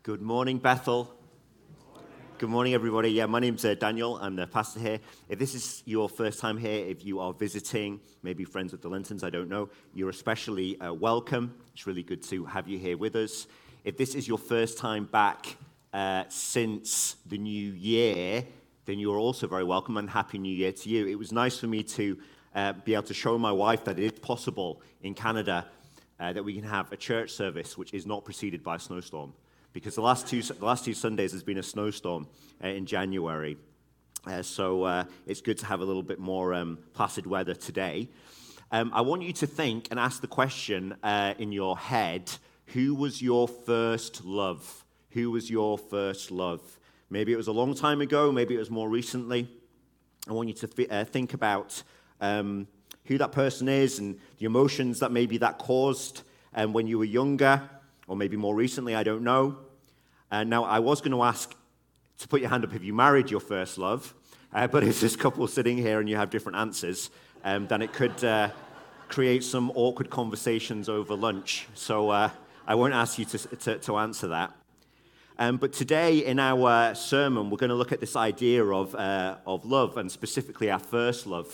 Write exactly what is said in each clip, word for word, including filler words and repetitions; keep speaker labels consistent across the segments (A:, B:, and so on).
A: Good morning, Bethel. Good morning, everybody. Yeah, my name's uh, Daniel. I'm the pastor here. If this is your first time here, if you are visiting, maybe friends with the Lintons, I don't know, you're especially uh, welcome. It's really good to have you here with us. If this is your first time back uh, since the new year, then you're also very welcome, and Happy New Year to you. It was nice for me to uh, be able to show my wife that it is possible in Canada uh, that we can have a church service which is not preceded by a snowstorm. Because the last two the last two Sundays has been a snowstorm uh, in January, uh, so uh, it's good to have a little bit more um, placid weather today. Um, I want you to think and ask the question uh, in your head: who was your first love? Who was your first love? Maybe it was a long time ago. Maybe it was more recently. I want you to th- uh, think about um, who that person is and the emotions that maybe that caused um, when you were younger, or maybe more recently. I don't know. Uh, now, I was going to ask to put your hand up if you married your first love, uh, but if there's a couple sitting here and you have different answers, um, then it could uh, create some awkward conversations over lunch. So uh, I won't ask you to, to, to answer that. Um, but today in our sermon, we're going to look at this idea of, uh, of love, and specifically our first love.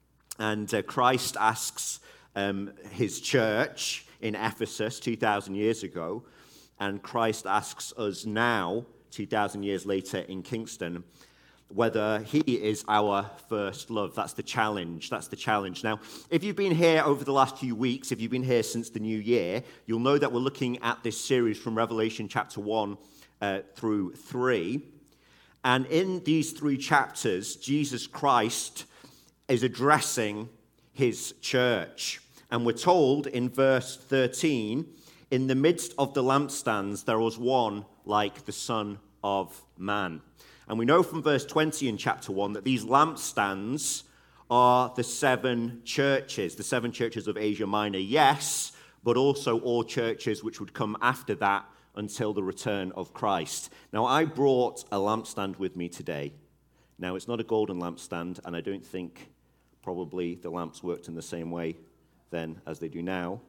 A: And uh, Christ asks um, his church in Ephesus two thousand years ago, and Christ asks us now, two thousand years later in Kingston, whether he is our first love. That's the challenge. That's the challenge. Now, if you've been here over the last few weeks, if you've been here since the new year, you'll know that we're looking at this series from Revelation chapter one uh, through three. And in these three chapters, Jesus Christ is addressing his church. And we're told in verse thirteen, in the midst of the lampstands, there was one like the Son of Man. And we know from verse twenty in chapter one that these lampstands are the seven churches, the seven churches of Asia Minor, yes, but also all churches which would come after that until the return of Christ. Now, I brought a lampstand with me today. Now, it's not a golden lampstand, and I don't think probably the lamps worked in the same way then as they do now.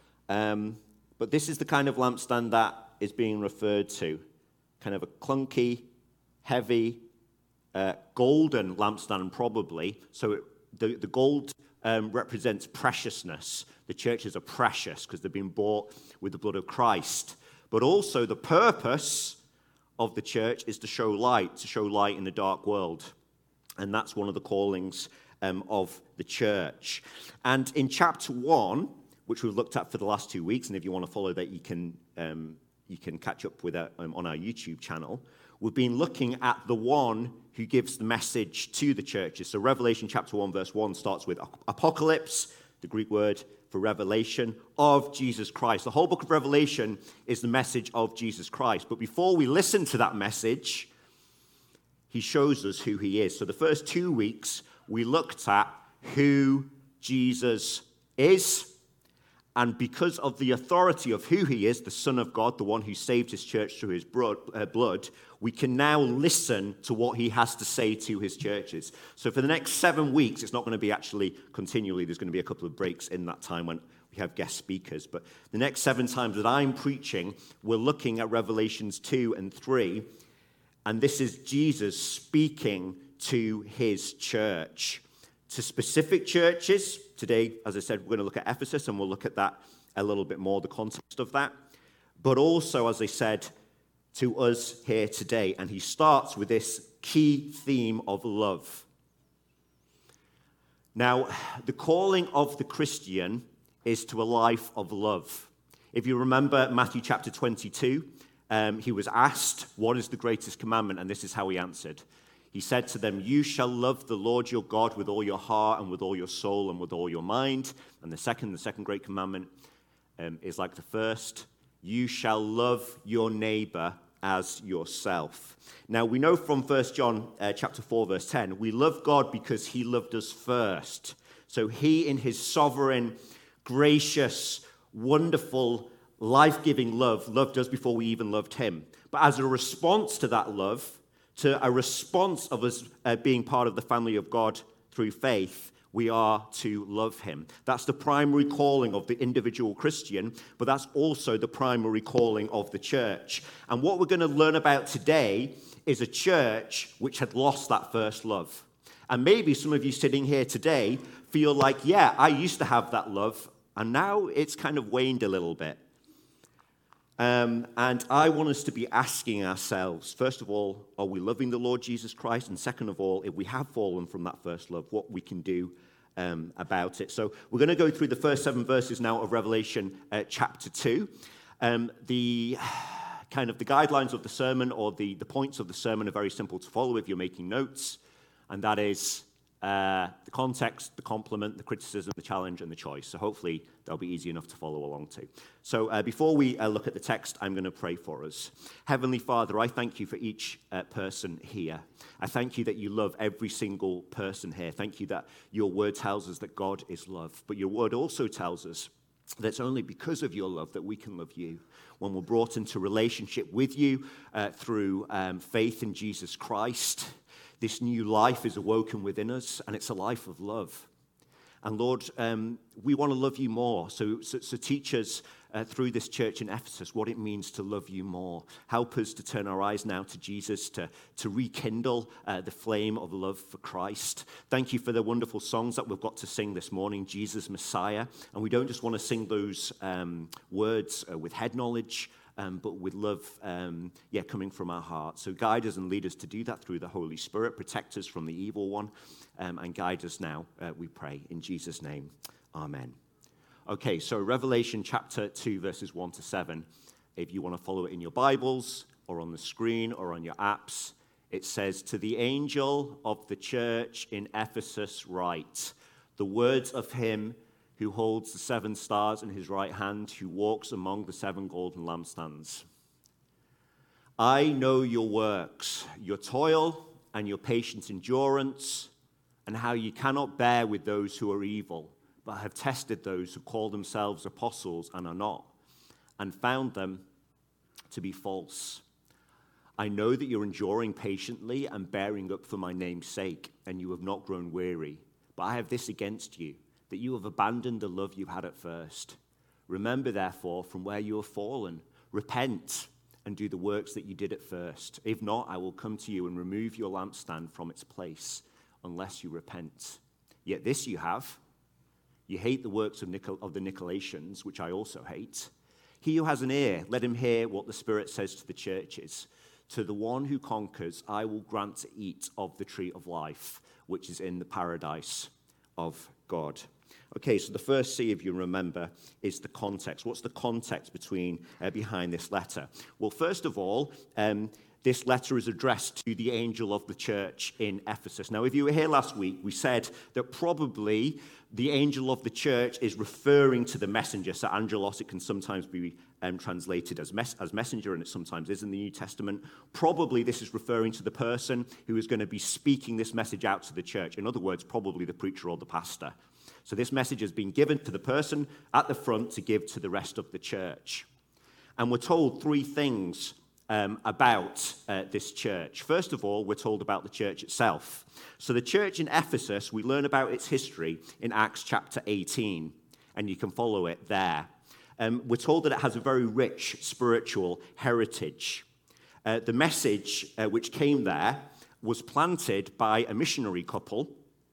A: Um, but this is the kind of lampstand that is being referred to, kind of a clunky, heavy, uh, golden lampstand probably. So it, the, the gold um, represents preciousness. The churches are precious because they've been bought with the blood of Christ. But also the purpose of the church is to show light, to show light in the dark world. And that's one of the callings um, of the church. And in chapter one, which we've looked at for the last two weeks, and if you want to follow that, you can um, you can catch up with it um, on our YouTube channel. We've been looking at the one who gives the message to the churches. So Revelation chapter one, verse one starts with apocalypse, the Greek word for revelation of Jesus Christ. The whole book of Revelation is the message of Jesus Christ. But before we listen to that message, he shows us who he is. So the first two weeks, we looked at who Jesus is. And because of the authority of who he is, the Son of God, the one who saved his church through his blood, we can now listen to what he has to say to his churches. So for the next seven weeks, it's not going to be actually continually. There's going to be a couple of breaks in that time when we have guest speakers. But the next seven times that I'm preaching, we're looking at Revelations two and three. And this is Jesus speaking to his church, to specific churches. Today, as I said, we're going to look at Ephesus, and we'll look at that a little bit more, the context of that. But also, as I said, to us here today. And he starts with this key theme of love. Now, the calling of the Christian is to a life of love. If you remember Matthew chapter twenty-two, um, he was asked, what is the greatest commandment? And this is how he answered. He said to them, you shall love the Lord your God with all your heart and with all your soul and with all your mind. And the second, the second great commandment um, is like the first. You shall love your neighbor as yourself. Now, we know from First John uh, chapter four, verse ten, we love God because he loved us first. So he, in his sovereign, gracious, wonderful, life-giving love, loved us before we even loved him. But as a response to that love, to a response of us uh, being part of the family of God through faith, We are to love him. That's the primary calling of the individual Christian, but that's also the primary calling of the church. And what we're going to learn about today is a church which had lost that first love. And maybe some of you sitting here today feel like, yeah, I used to have that love, and now it's kind of waned a little bit. Um, and I want us to be asking ourselves, first of all, are we loving the Lord Jesus Christ? And second of all, if we have fallen from that first love, what we can do um, about it. So we're going to go through the first seven verses now of Revelation uh, chapter two. Um, the kind of the guidelines of the sermon, or the, the points of the sermon, are very simple to follow if you're making notes. And that is uh, the context, the complement, the criticism, the challenge, and the choice. So hopefully they'll be easy enough to follow along to. So uh, before we uh, look at the text, I'm going to pray for us. Heavenly Father, I thank you for each uh, person here. I thank you that you love every single person here. Thank you that your word tells us that God is love. But your word also tells us that it's only because of your love that we can love you. When we're brought into relationship with you uh, through um, faith in Jesus Christ, this new life is awoken within us, and it's a life of love. And Lord, um, we want to love you more. So, so, so teach us uh, through this church in Ephesus what it means to love you more. Help us to turn our eyes now to Jesus, to, to rekindle uh, the flame of love for Christ. Thank you for the wonderful songs that we've got to sing this morning, Jesus Messiah. And we don't just want to sing those um, words uh, with head knowledge, Um, but with love, um, yeah, coming from our heart. So guide us and lead us to do that through the Holy Spirit. Protect us from the evil one, um, and guide us now, uh, we pray. In Jesus' name, amen. Okay, so Revelation chapter two, verses one to seven. If you want to follow it in your Bibles, or on the screen, or on your apps, it says, "To the angel of the church in Ephesus write, the words of him who holds the seven stars in his right hand, who walks among the seven golden lampstands. I know your works, your toil and your patient endurance, and how you cannot bear with those who are evil, but have tested those who call themselves apostles and are not, and found them to be false. I know that you're enduring patiently and bearing up for my name's sake, and you have not grown weary. But I have this against you, that you have abandoned the love you had at first. Remember, therefore, from where you have fallen. Repent and do the works that you did at first. If not, I will come to you and remove your lampstand from its place, unless you repent. Yet this you have. You hate the works of, Nicol- of the Nicolaitans, which I also hate. He who has an ear, let him hear what the Spirit says to the churches. To the one who conquers, I will grant to eat of the tree of life, which is in the paradise of God." Okay, so the first C, if you remember, is the context. What's the context between uh, behind this letter? Well, first of all, um, this letter is addressed to the angel of the church in Ephesus. Now, if you were here last week, we said that probably the angel of the church is referring to the messenger. So angelos, it can sometimes be um, translated as, mes- as messenger, and it sometimes is in the New Testament. Probably this is referring to the person who is going to be speaking this message out to the church. In other words, probably the preacher or the pastor. So this message has been given to the person at the front to give to the rest of the church. And we're told three things um, about uh, this church. First of all, we're told about the church itself. So the church in Ephesus, we learn about its history in Acts chapter eighteen, and you can follow it there. Um, we're told that it has a very rich spiritual heritage. Uh, the message uh, which came there was planted by a missionary couple,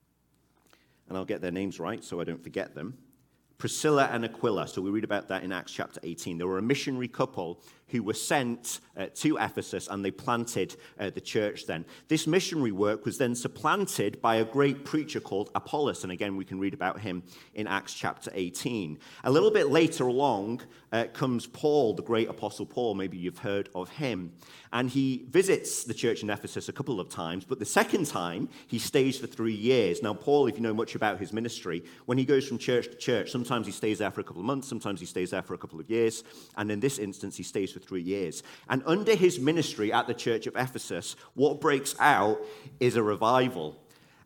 A: and I'll get their names right so I don't forget them, Priscilla and Aquila. So we read about that in Acts chapter eighteen. They were a missionary couple who were sent uh, to Ephesus, and they planted uh, the church then. This missionary work was then supplanted by a great preacher called Apollos, and again we can read about him in Acts chapter eighteen. A little bit later along uh, comes Paul, the great apostle Paul. Maybe you've heard of him. And he visits the church in Ephesus a couple of times, but the second time he stays for three years. Now Paul, if you know much about his ministry, when he goes from church to church, sometimes he stays there for a couple of months, sometimes he stays there for a couple of years, and in this instance he stays for three years. And under his ministry at the church of Ephesus, what breaks out is a revival.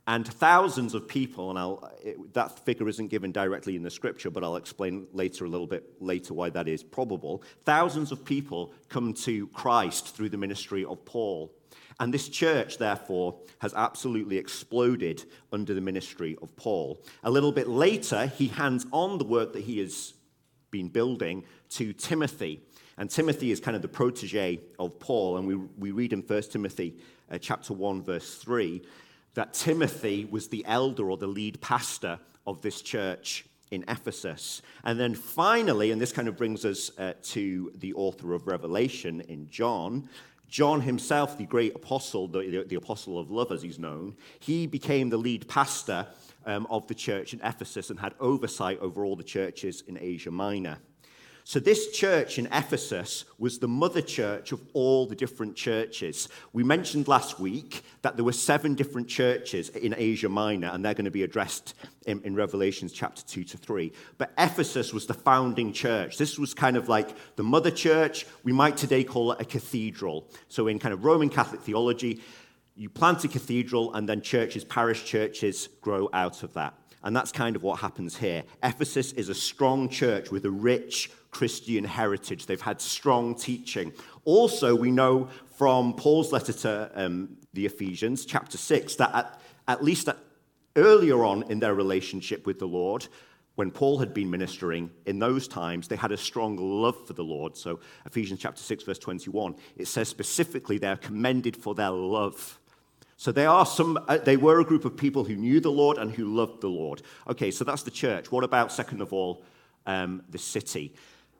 A: And thousands of people, and I'll, it, that figure isn't given directly in the scripture, but I'll explain later a little bit later why that is probable. Thousands of people come to Christ through the ministry of Paul. And this church, therefore, has absolutely exploded under the ministry of Paul. A little bit later, he hands on the work that he has been building to Timothy. And Timothy is kind of the protege of Paul. And we, we read in First Timothy uh, chapter one, verse three, that Timothy was the elder or the lead pastor of this church in Ephesus. And then finally, and this kind of brings us uh, to the author of Revelation in John, John himself, the great apostle, the, the, the apostle of love as he's known, he became the lead pastor um, of the church in Ephesus and had oversight over all the churches in Asia Minor. So this church in Ephesus was the mother church of all the different churches. We mentioned last week that there were seven different churches in Asia Minor, and they're going to be addressed in, in Revelations chapter two to three. But Ephesus was the founding church. This was kind of like the mother church. We might today call it a cathedral. So in kind of Roman Catholic theology, you plant a cathedral, and then churches, parish churches, grow out of that. And that's kind of what happens here. Ephesus is a strong church with a rich Christian heritage. They've had strong teaching. Also, we know from Paul's letter to um, the Ephesians, chapter six, that at, at least at, earlier on in their relationship with the Lord, when Paul had been ministering in those times, they had a strong love for the Lord. So Ephesians chapter six, verse twenty-one, it says specifically they're commended for their love. So they are some. Uh, they were a group of people who knew the Lord and who loved the Lord. Okay, so that's the church. What about, second of all, um, the city?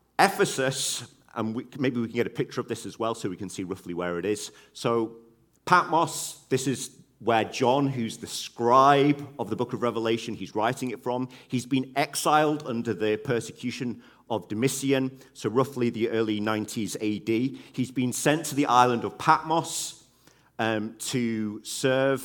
A: Ephesus, and we, maybe we can get a picture of this as well so we can see roughly where it is. So Patmos, this is where John, who's the scribe of the book of Revelation, he's writing it from. He's been exiled under the persecution of Domitian, so roughly the early nineties A D. He's been sent to the island of Patmos Um, to serve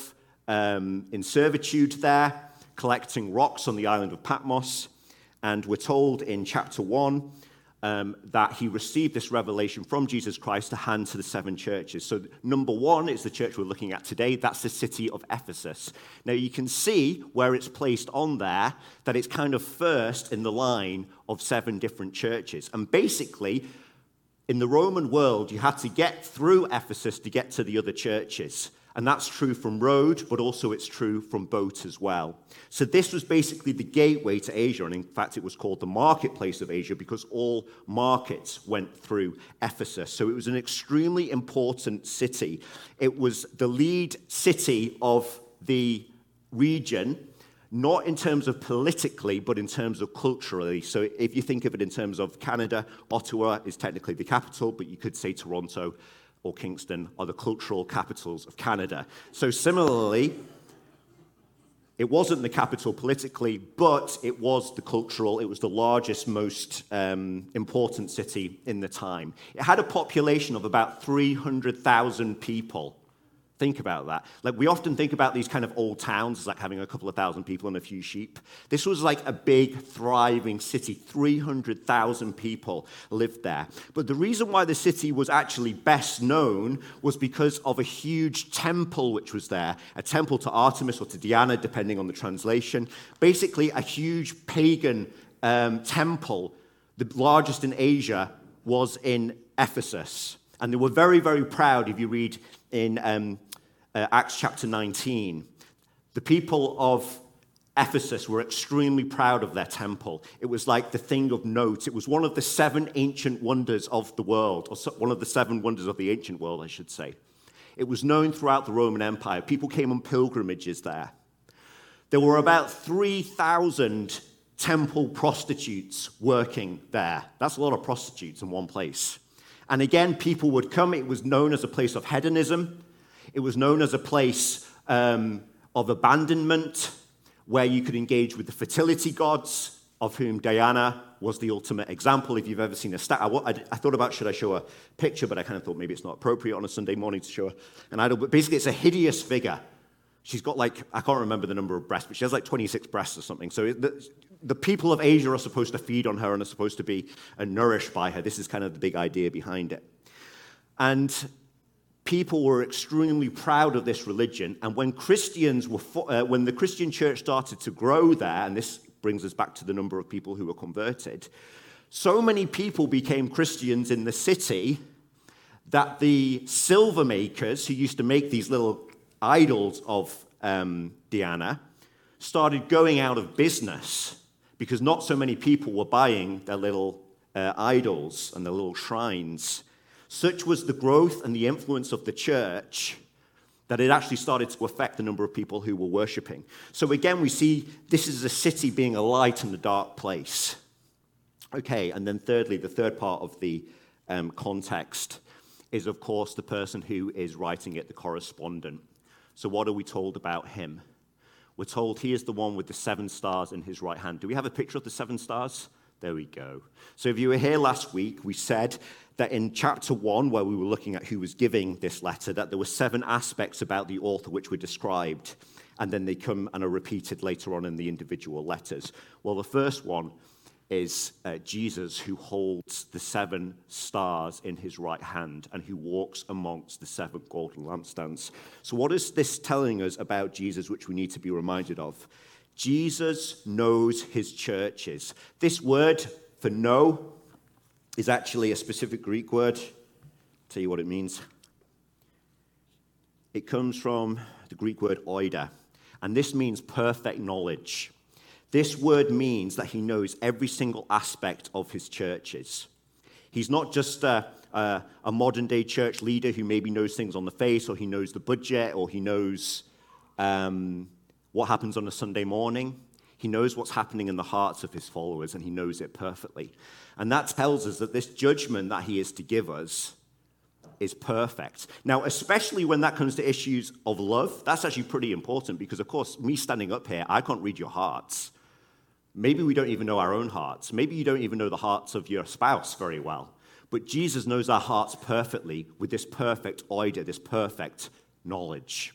A: um, in servitude there, collecting rocks on the island of Patmos. And we're told in chapter one um, that he received this revelation from Jesus Christ to hand to the seven churches. So number one is the church we're looking at today. That's the city of Ephesus. Now you can see where it's placed on there, that it's kind of first in the line of seven different churches. And basically, in the Roman world, you had to get through Ephesus to get to the other churches. And that's true from road, but also it's true from boat as well. So this was basically the gateway to Asia. And in fact, it was called the marketplace of Asia because all markets went through Ephesus. So it was an extremely important city. It was the lead city of the region, not in terms of politically, but in terms of culturally. So if you think of it in terms of Canada, Ottawa is technically the capital, but you could say Toronto or Kingston are the cultural capitals of Canada. So similarly, it wasn't the capital politically, but it was the cultural, it was the largest, most um, important city in the time. It had a population of about three hundred thousand people. Think about that. Like, we often think about these kind of old towns as like having a couple of thousand people and a few sheep. This was like a big, thriving city. three hundred thousand people lived there. But the reason why the city was actually best known was because of a huge temple which was there. A temple to Artemis or to Diana, depending on the translation. Basically, a huge pagan um, temple, the largest in Asia, was in Ephesus. And they were very, very proud, if you read in um, uh, Acts chapter nineteen. The people of Ephesus were extremely proud of their temple. It was like the thing of note. It was one of the seven ancient wonders of the world, or one of the seven wonders of the ancient world, I should say. It was known throughout the Roman Empire. People came on pilgrimages there. There were about three thousand temple prostitutes working there. That's a lot of prostitutes in one place. And again, people would come. It was known as a place of hedonism. It was known as a place um, of abandonment, where you could engage with the fertility gods, of whom Diana was the ultimate example. If you've ever seen a statue, I, I thought about should I show a picture, but I kind of thought maybe it's not appropriate on a Sunday morning to show an idol. But basically, it's a hideous figure. She's got like, I can't remember the number of breasts, but she has like twenty-six breasts or something. So the, the people of Asia are supposed to feed on her and are supposed to be uh, nourished by her. This is kind of the big idea behind it. And people were extremely proud of this religion. And when Christians were, fo- uh, when the Christian church started to grow there, and this brings us back to the number of people who were converted, so many people became Christians in the city that the silver makers who used to make these little idols of um, Diana started going out of business because not so many people were buying their little uh, idols and their little shrines. Such was the growth and the influence of the church that it actually started to affect the number of people who were worshiping. So again, we see this is a city being a light in a dark place. Okay, and then thirdly, the third part of the um, context is, of course, the person who is writing it, the correspondent. So what are we told about him? We're told he is the one with the seven stars in his right hand. Do we have a picture of the seven stars? There we go. So if you were here last week, we said that in chapter one, where we were looking at who was giving this letter, that there were seven aspects about the author which were described, and then they come and are repeated later on in the individual letters. Well, the first one is uh, Jesus, who holds the seven stars in his right hand and who walks amongst the seven golden lampstands. So what is this telling us about Jesus, which we need to be reminded of? Jesus knows his churches. This word for know is actually a specific Greek word. I'll tell you what it means. It comes from the Greek word oida, and this means perfect knowledge. This word means that he knows every single aspect of his churches. He's not just a, a, a modern-day church leader who maybe knows things on the face, or he knows the budget, or he knows um, what happens on a Sunday morning. He knows what's happening in the hearts of his followers, and he knows it perfectly. And that tells us that this judgment that he is to give us is perfect. Now, especially when that comes to issues of love, that's actually pretty important because, of course, me standing up here, I can't read your hearts. Maybe we don't even know our own hearts. Maybe you don't even know the hearts of your spouse very well. But Jesus knows our hearts perfectly with this perfect oida, this perfect knowledge.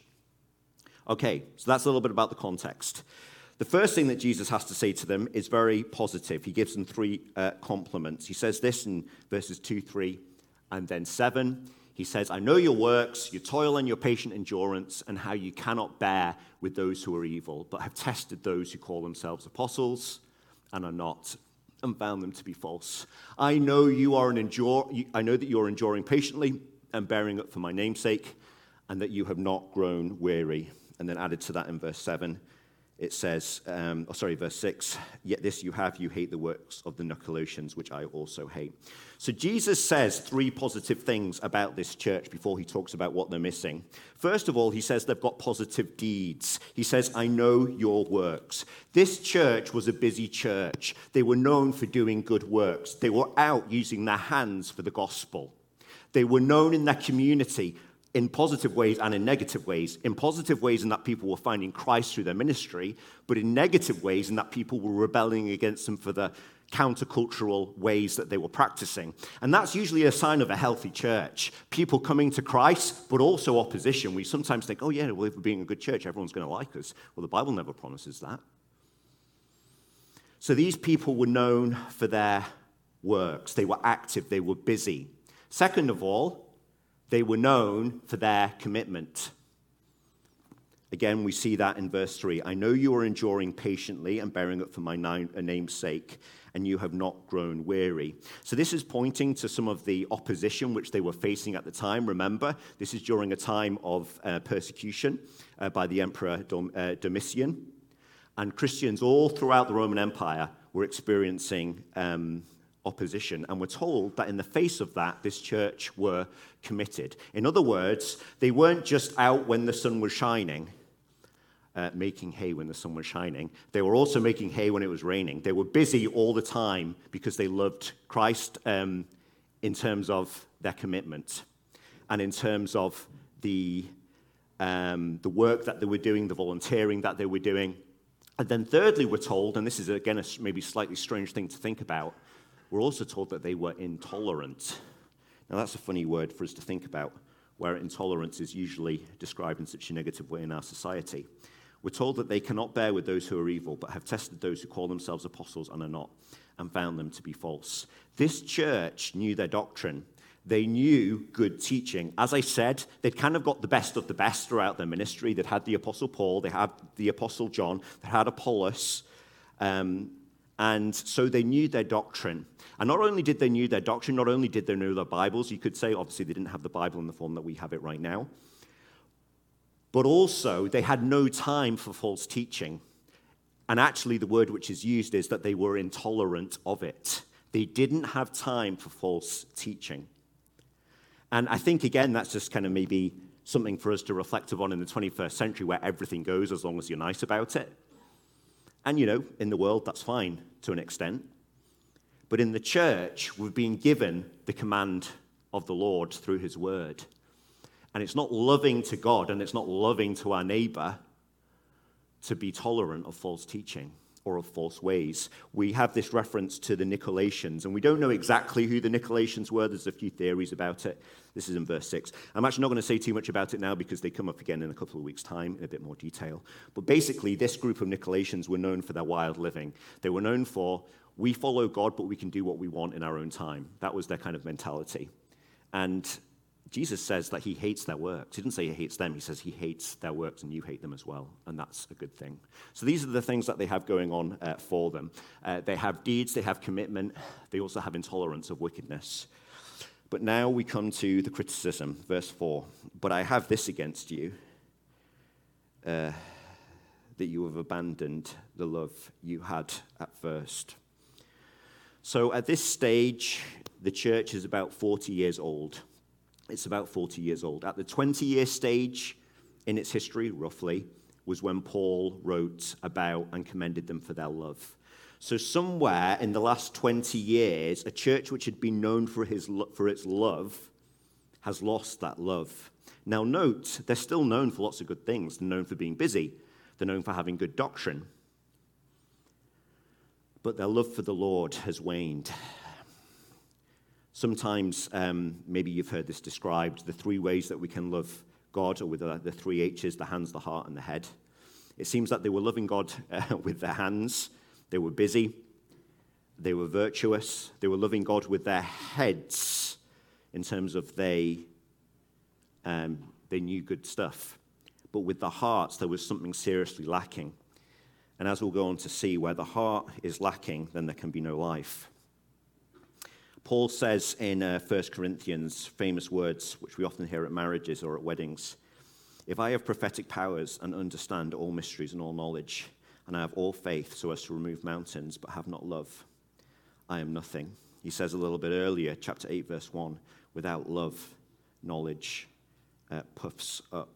A: Okay, so that's a little bit about the context. The first thing that Jesus has to say to them is very positive. He gives them three uh, compliments. He says this in verses two, three, and then seven. He says, I know your works, your toil and your patient endurance, and how you cannot bear with those who are evil, but have tested those who call themselves apostles and are not, and found them to be false. I know you are an endure. I know that you are enduring patiently and bearing up for my name's sake, and that you have not grown weary. And then added to that in verse seven, it says, um, oh, sorry, verse six, yet this you have, you hate the works of the Nicolaitans, which I also hate. So Jesus says three positive things about this church before he talks about what they're missing. First of all, he says they've got positive deeds. He says, I know your works. This church was a busy church. They were known for doing good works. They were out using their hands for the gospel. They were known in their community in positive ways and in negative ways. In positive ways in that people were finding Christ through their ministry, but in negative ways in that people were rebelling against them for the countercultural ways that they were practicing. And that's usually a sign of a healthy church. People coming to Christ, but also opposition. We sometimes think, oh yeah, well, if we're being a good church, everyone's going to like us. Well, the Bible never promises that. So these people were known for their works. They were active. They were busy. Second of all, they were known for their commitment. Again, we see that in verse three. I know you are enduring patiently and bearing up for my name's sake, and you have not grown weary. So this is pointing to some of the opposition which they were facing at the time. Remember, this is during a time of uh, persecution uh, by the Emperor Dom- uh, Domitian. And Christians all throughout the Roman Empire were experiencing um, opposition, and we're told that in the face of that, this church were committed. In other words, they weren't just out when the sun was shining, uh, making hay when the sun was shining. They were also making hay when it was raining. They were busy all the time because they loved Christ um, in terms of their commitment and in terms of the, um, the work that they were doing, the volunteering that they were doing. And then thirdly, we're told, and this is again a maybe slightly strange thing to think about, we're also told that they were intolerant. Now, that's a funny word for us to think about, where intolerance is usually described in such a negative way in our society. We're told that they cannot bear with those who are evil, but have tested those who call themselves apostles and are not, and found them to be false. This church knew their doctrine. They knew good teaching. As I said, they'd kind of got the best of the best throughout their ministry. They'd had the Apostle Paul, they had the Apostle John, they had Apollos, um, and so they knew their doctrine. And not only did they know their doctrine, not only did they know their Bibles, you could say, obviously they didn't have the Bible in the form that we have it right now, but also they had no time for false teaching. And actually the word which is used is that they were intolerant of it. They didn't have time for false teaching. And I think, again, that's just kind of maybe something for us to reflect upon in the twenty-first century where everything goes as long as you're nice about it. And, you know, in the world, that's fine to an extent. But in the church, we've been given the command of the Lord through his word. And it's not loving to God and it's not loving to our neighbor to be tolerant of false teaching or of false ways. We have this reference to the Nicolaitans, and we don't know exactly who the Nicolaitans were. There's a few theories about it. This is in verse six. I'm actually not going to say too much about it now because they come up again in a couple of weeks' time in a bit more detail. But basically, this group of Nicolaitans were known for their wild living. They were known for, we follow God, but we can do what we want in our own time. That was their kind of mentality. And Jesus says that he hates their works. He didn't say he hates them. He says he hates their works and you hate them as well. And that's a good thing. So these are the things that they have going on uh, for them. Uh, they have deeds. They have commitment. They also have intolerance of wickedness. But now we come to the criticism, verse four. But I have this against you, uh, that you have abandoned the love you had at first. So at this stage, the church is about forty years old. It's about forty years old. At the twenty-year stage in its history, roughly, was when Paul wrote about and commended them for their love. So somewhere in the last twenty years, a church which had been known for, his, for its love has lost that love. Now note, they're still known for lots of good things. They're known for being busy. They're known for having good doctrine. But their love for the Lord has waned. Sometimes, um, maybe you've heard this described, the three ways that we can love God, or with the, the three H's, the hands, the heart, and the head. It seems that they were loving God uh, with their hands. They were busy. They were virtuous. They were loving God with their heads in terms of they, um, they knew good stuff. But with the hearts, there was something seriously lacking. And as we'll go on to see, where the heart is lacking, then there can be no life. Paul says in uh, First Corinthians, famous words which we often hear at marriages or at weddings, if I have prophetic powers and understand all mysteries and all knowledge, and I have all faith so as to remove mountains, but have not love, I am nothing. He says a little bit earlier, chapter eight, verse one, without love, knowledge uh, puffs up.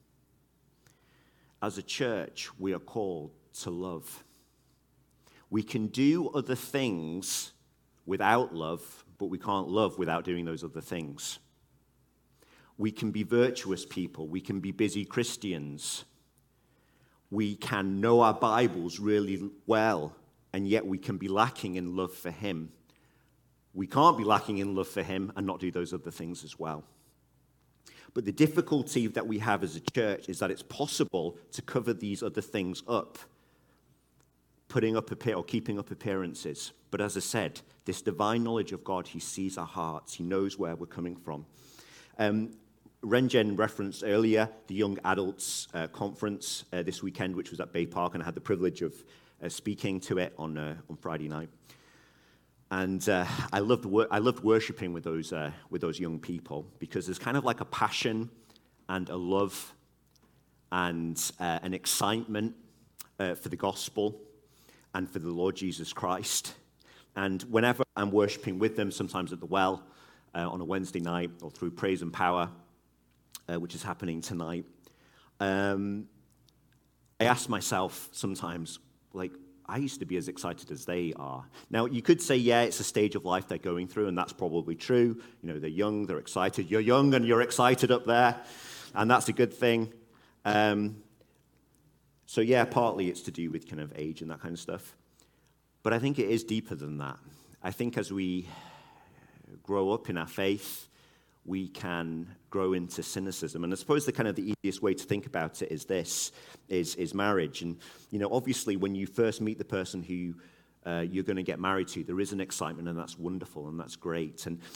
A: As a church, we are called to love. We can do other things without love, but we can't love without doing those other things. We can be virtuous people. We can be busy Christians. We can know our Bibles really well, and yet we can be lacking in love for him. We can't be lacking in love for him and not do those other things as well. But the difficulty that we have as a church is that it's possible to cover these other things up, putting up appear or keeping up appearances. But as I said, this divine knowledge of God, he sees our hearts. He knows where we're coming from. Um, Renjen referenced earlier the Young Adults uh, Conference uh, this weekend, which was at Bay Park, and I had the privilege of uh, speaking to it on uh, on Friday night. And uh, I loved wor- I loved worshiping with those uh, with those young people because there's kind of like a passion and a love and uh, an excitement uh, for the gospel and for the Lord Jesus Christ. And whenever I'm worshiping with them, sometimes at the well uh, on a Wednesday night or through Praise and Power, uh, which is happening tonight, um, I ask myself sometimes, like, I used to be as excited as they are. Now, you could say, yeah, it's a stage of life they're going through, and that's probably true. You know, they're young, they're excited. You're young and you're excited up there, and that's a good thing. Um, so, yeah, partly it's to do with kind of age and that kind of stuff. But I think it is deeper than that. I think as we grow up in our faith, we can grow into cynicism. And I suppose the kind of the easiest way to think about it is this, is, is marriage. And, you know, obviously when you first meet the person who uh, you're going to get married to, there is an excitement, and that's wonderful, and that's great. And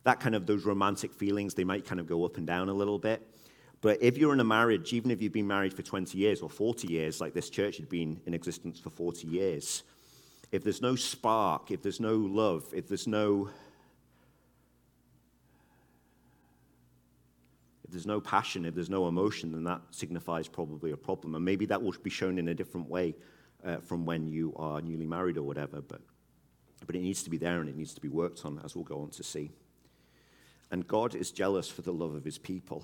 A: that kind of, those romantic feelings, they might kind of go up and down a little bit. But if you're in a marriage, even if you've been married for twenty years or forty years, like this church had been in existence for forty years, if there's no spark, if there's no love, if there's no if there's no passion, if there's no emotion, then that signifies probably a problem. And maybe that will be shown in a different way uh, from when you are newly married or whatever. But, but it needs to be there and it needs to be worked on, as we'll go on to see. And God is jealous for the love of his people.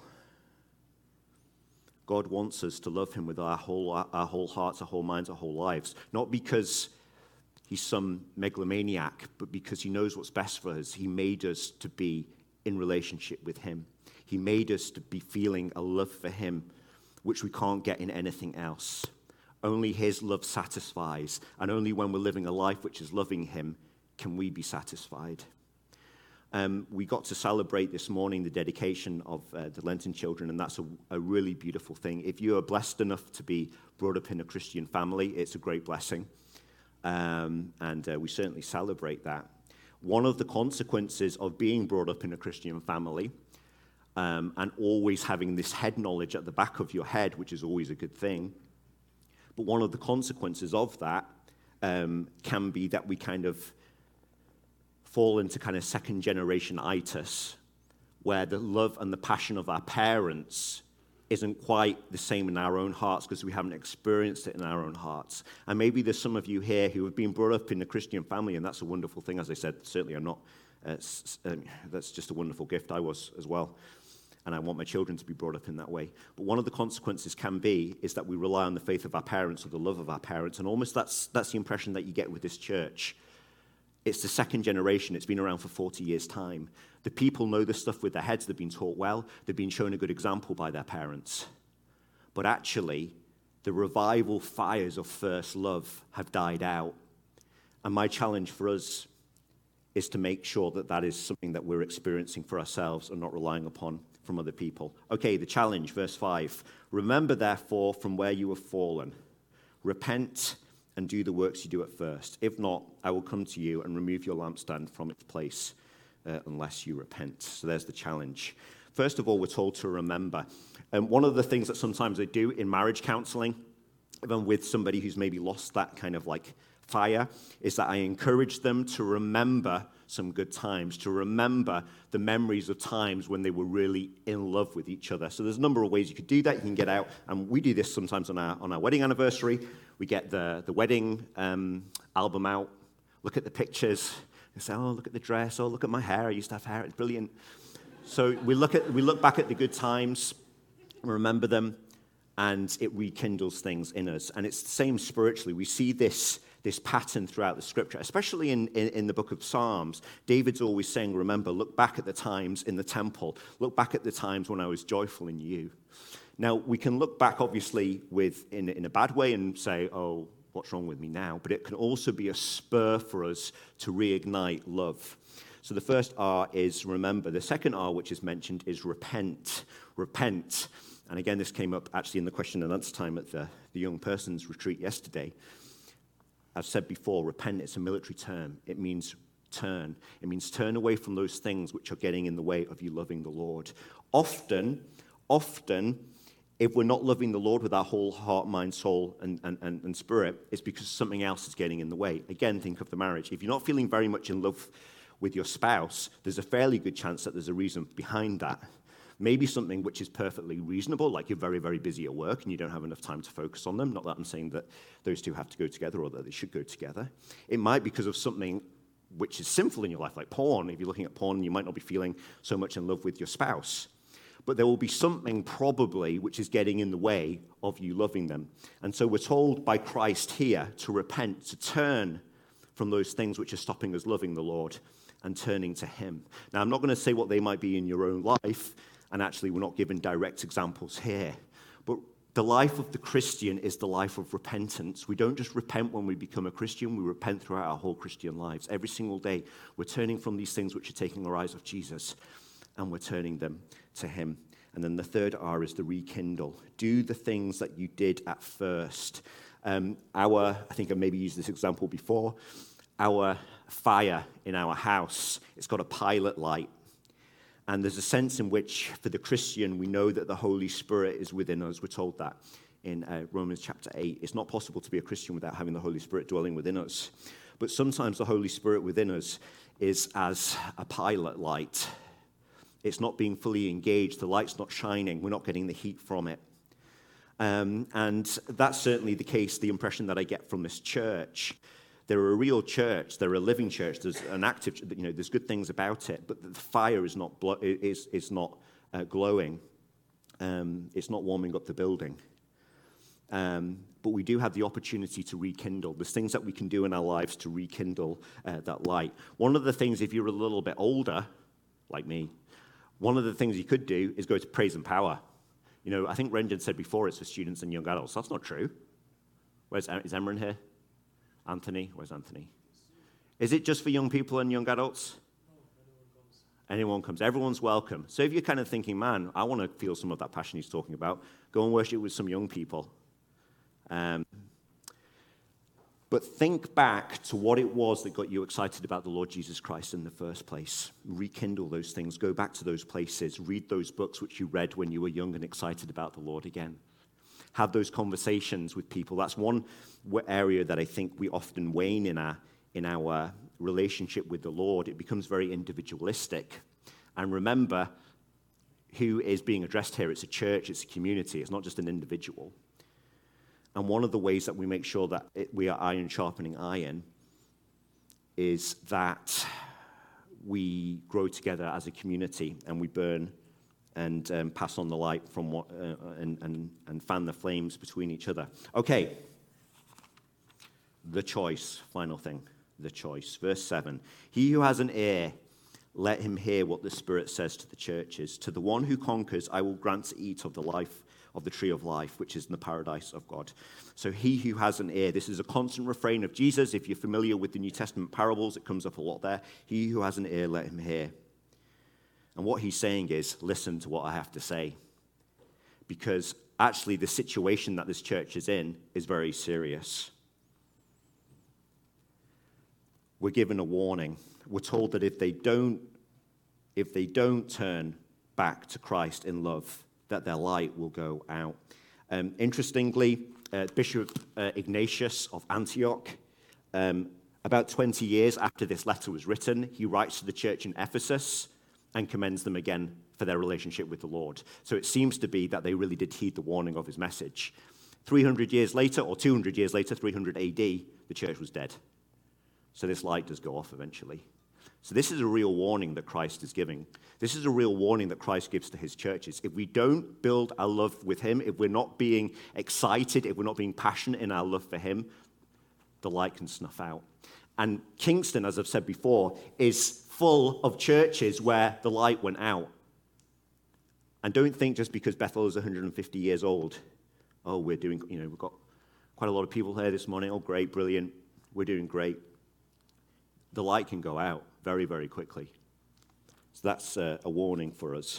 A: God wants us to love him with our whole, our whole hearts, our whole minds, our whole lives. Not because he's some megalomaniac, but because he knows what's best for us. He made us to be in relationship with him. He made us to be feeling a love for him, which we can't get in anything else. Only his love satisfies, and only when we're living a life which is loving him can we be satisfied. Um, we got to celebrate this morning the dedication of uh, the Lenten children, and that's a, a really beautiful thing. If you are blessed enough to be brought up in a Christian family, it's a great blessing, um, and uh, we certainly celebrate that. One of the consequences of being brought up in a Christian family Um, and always having this head knowledge at the back of your head, which is always a good thing. But one of the consequences of that um, can be that we kind of fall into kind of second generation itis, where the love and the passion of our parents isn't quite the same in our own hearts because we haven't experienced it in our own hearts. And maybe there's some of you here who have been brought up in a Christian family, and that's a wonderful thing. As I said, certainly I'm not. Uh, um, that's just a wonderful gift. I was as well. And I want my children to be brought up in that way. But one of the consequences can be is that we rely on the faith of our parents or the love of our parents. And almost that's, that's the impression that you get with this church. It's the second generation. It's been around for forty years' time. The people know this stuff with their heads. They've been taught well. They've been shown a good example by their parents. But actually, the revival fires of first love have died out. And my challenge for us is to make sure that that is something that we're experiencing for ourselves and not relying upon from other people. Okay, the challenge, verse five. Remember, therefore, from where you have fallen. Repent and do the works you do at first. If not, I will come to you and remove your lampstand from its place uh, unless you repent. So there's the challenge. First of all, we're told to remember. And one of the things that sometimes I do in marriage counseling, even with somebody who's maybe lost that kind of like fire, is that I encourage them to remember some good times, to remember the memories of times when they were really in love with each other. So there's a number of ways you could do that. You can get out, and we do this sometimes on our on our wedding anniversary. We get the, the wedding um, album out, look at the pictures, and say, oh, look at the dress, oh, look at my hair. I used to have hair, it's brilliant. So we look at we look back at the good times, remember them, and it rekindles things in us. And it's the same spiritually. We see this this pattern throughout the scripture, especially in, in, in the book of Psalms. David's always saying, remember, look back at the times in the temple. Look back at the times when I was joyful in you. Now, we can look back, obviously, with in, in a bad way and say, oh, what's wrong with me now? But it can also be a spur for us to reignite love. So the first R is remember. The second R, which is mentioned, is repent. Repent. And again, this came up actually in the question and answer time at the, the young person's retreat yesterday. I've said before, repent, it's a military term. It means turn. It means turn away from those things which are getting in the way of you loving the Lord. Often, often, if we're not loving the Lord with our whole heart, mind, soul, and, and, and, and spirit, it's because something else is getting in the way. Again, think of the marriage. If you're not feeling very much in love with your spouse, there's a fairly good chance that there's a reason behind that. Maybe something which is perfectly reasonable, like you're very, very busy at work and you don't have enough time to focus on them. Not that I'm saying that those two have to go together or that they should go together. It might be because of something which is sinful in your life, like porn. If you're looking at porn, you might not be feeling so much in love with your spouse. But there will be something probably which is getting in the way of you loving them. And so we're told by Christ here to repent, to turn from those things which are stopping us loving the Lord and turning to him. Now, I'm not going to say what they might be in your own life, and actually we're not given direct examples here. But the life of the Christian is the life of repentance. We don't just repent when we become a Christian, we repent throughout our whole Christian lives. Every single day, we're turning from these things which are taking our eyes off Jesus, and we're turning them to him. And then the third R is the rekindle. Do the things that you did at first. Um, our, I think I maybe used this example before, our fire in our house, it's got a pilot light. And there's a sense in which, for the Christian, we know that the Holy Spirit is within us. We're told that in uh, Romans chapter eight. It's not possible to be a Christian without having the Holy Spirit dwelling within us. But sometimes the Holy Spirit within us is as a pilot light. It's not being fully engaged. The light's not shining. We're not getting the heat from it. Um, and that's certainly the case, the impression that I get from this church. They're a real church. They're a living church. There's an active, you know, there's good things about it, but the fire is not blo- is is not uh, glowing. Um, it's not warming up the building. Um, but we do have the opportunity to rekindle. There's things that we can do in our lives to rekindle uh, that light. One of the things, if you're a little bit older, like me, one of the things you could do is go to Praise and Power. You know, I think Renjan said before it's for students and young adults. That's not true. Where's is Emran here? Anthony? Where's Anthony? Is it just for young people and young adults?
B: No, anyone comes.
A: Anyone comes. Everyone's welcome. So if you're kind of thinking, man, I want to feel some of that passion he's talking about, go and worship with some young people. Um, but think back to what it was that got you excited about the Lord Jesus Christ in the first place. Rekindle those things. Go back to those places. Read those books which you read when you were young and excited about the Lord again. Have those conversations with people. That's one area that I think we often wane in our, in our relationship with the Lord. It becomes very individualistic. And remember who is being addressed here. It's a church, it's a community, it's not just an individual. And one of the ways that we make sure that it, we are iron sharpening iron is that we grow together as a community and we burn and um, pass on the light from what, uh, and, and, and fan the flames between each other. Okay, the choice, final thing, the choice. Verse seven, he who has an ear, let him hear what the Spirit says to the churches. To the one who conquers, I will grant to eat of the life of the tree of life, which is in the paradise of God. So he who has an ear, this is a constant refrain of Jesus. If you're familiar with the New Testament parables, it comes up a lot there. He who has an ear, let him hear. And what he's saying is, listen to what I have to say. Because actually the situation that this church is in is very serious. We're given a warning. We're told that if they don't, if they don't turn back to Christ in love, that their light will go out. Um, interestingly, uh, Bishop uh, Ignatius of Antioch, um, about twenty years after this letter was written, he writes to the church in Ephesus and commends them again for their relationship with the Lord. So it seems to be that they really did heed the warning of his message. three hundred years later, or two hundred years later, three hundred A D, the church was dead. So this light does go off eventually. So this is a real warning that Christ is giving. This is a real warning that Christ gives to his churches. If we don't build our love with him, if we're not being excited, if we're not being passionate in our love for him, the light can snuff out. And Kingston, as I've said before, is full of churches where the light went out. And don't think just because Bethel is one hundred fifty years old, oh, we're doing, you know, we've got quite a lot of people here this morning. Oh, great, brilliant. We're doing great. The light can go out very, very quickly. So that's uh, a warning for us.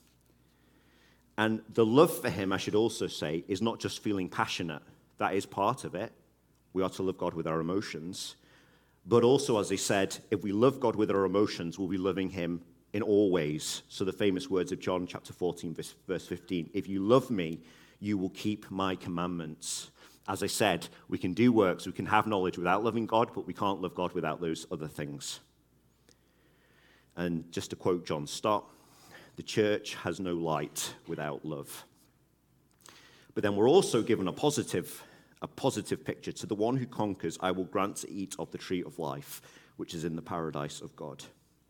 A: And the love for him, I should also say, is not just feeling passionate. That is part of it. We are to love God with our emotions. But also, as I said, if we love God with our emotions, we'll be loving him in all ways. So the famous words of John chapter fourteen, verse fifteen, if you love me, you will keep my commandments. As I said, we can do works, we can have knowledge without loving God, but we can't love God without those other things. And just to quote John Stott, the church has no light without love. But then we're also given a positive, a positive picture. To the one who conquers, I will grant to eat of the tree of life, which is in the paradise of God.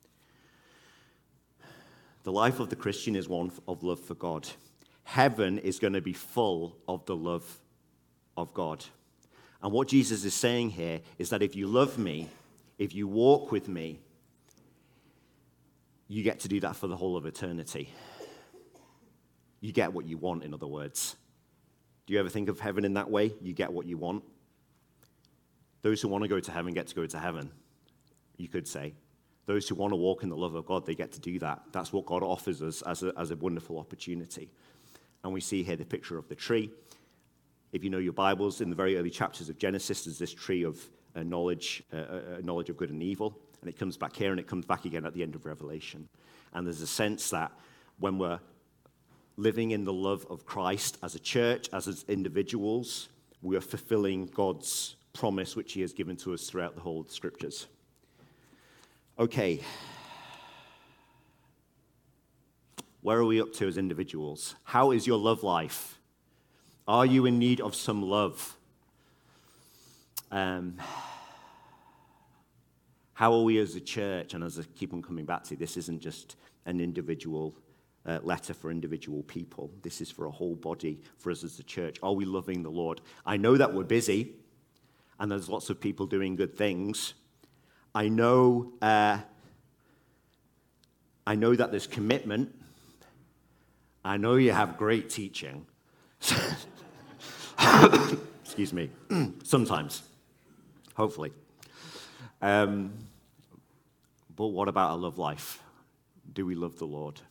A: The life of the Christian is one of love for God. Heaven is going to be full of the love of God. And what Jesus is saying here is that if you love me, if you walk with me, you get to do that for the whole of eternity. You get what you want, in other words. Do you ever think of heaven in that way? You get what you want. Those who want to go to heaven get to go to heaven, you could say. Those who want to walk in the love of God, they get to do that. That's what God offers us as a, as a wonderful opportunity. And we see here the picture of the tree. If you know your Bibles, in the very early chapters of Genesis, there's this tree of uh, knowledge, uh, uh, knowledge of good and evil. And it comes back here, and it comes back again at the end of Revelation. And there's a sense that when we're living in the love of Christ as a church, as, as individuals, we are fulfilling God's promise which he has given to us throughout the whole of the scriptures. Okay. Where are we up to as individuals? How is your love life? Are you in need of some love? Um, how are we as a church? And as I keep on coming back to, this isn't just an individual uh, letter for individual people. This is for a whole body, for us as a church. Are we loving the Lord? I know that we're busy, and there's lots of people doing good things. I know, uh, I know that there's commitment. I know you have great teaching. Excuse me. Sometimes. Hopefully. Um, but what about our love life? Do we love the Lord?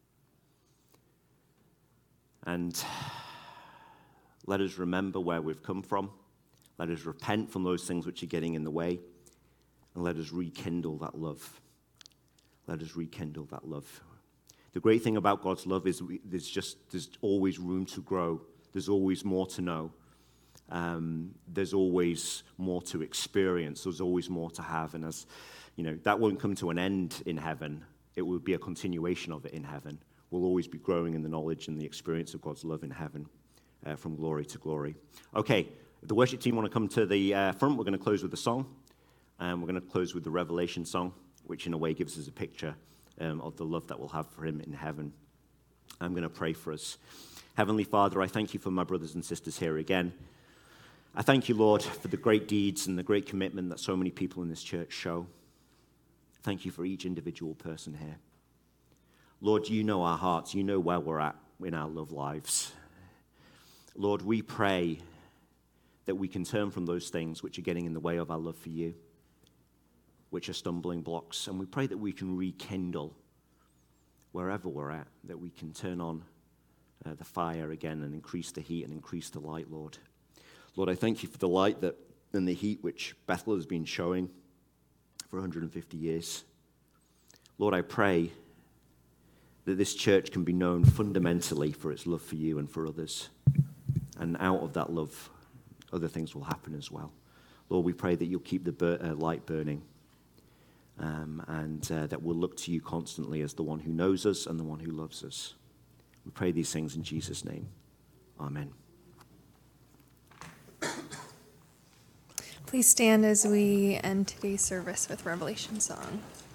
A: And let us remember where we've come from. Let us repent from those things which are getting in the way. And let us rekindle that love. Let us rekindle that love. The great thing about God's love is we, there's just there's always room to grow. There's always more to know. Um, there's always more to experience. There's always more to have. And as you know, that won't come to an end in heaven. It will be a continuation of it in heaven. We'll always be growing in the knowledge and the experience of God's love in heaven, uh, from glory to glory. Okay, if the worship team want to come to the uh, front, we're going to close with a song. And we're going to close with the Revelation song, which in a way gives us a picture Um, of the love that we'll have for him in heaven. I'm going to pray for us. Heavenly Father, I thank you for my brothers and sisters here again. I thank you, Lord, for the great deeds and the great commitment that so many people in this church show. Thank you for each individual person here. Lord, you know our hearts. You know where we're at in our love lives. Lord, we pray that we can turn from those things which are getting in the way of our love for you, which are stumbling blocks. And we pray that we can rekindle wherever we're at, that we can turn on uh, the fire again and increase the heat and increase the light, Lord. Lord, I thank you for the light that and the heat which Bethel has been showing for one hundred fifty years. Lord, I pray that this church can be known fundamentally for its love for you and for others. And out of that love, other things will happen as well. Lord, we pray that you'll keep the bur- uh, light burning. Um, and uh, that we'll look to you constantly as the one who knows us and the one who loves us. We pray these things in Jesus' name. Amen.
B: Please stand as we end today's service with Revelation song.